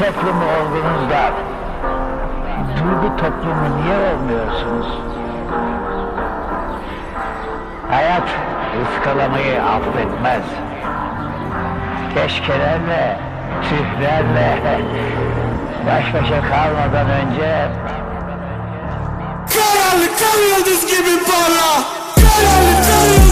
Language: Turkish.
toplumu oldunuz da duygu toplumu niye olmuyorsunuz? Hayat ıskalamayı affetmez. Keşkelerle, tühlerle baş başa kalmadan önce karanlık kar yıldız gibi parla. Karanlık kar yıldız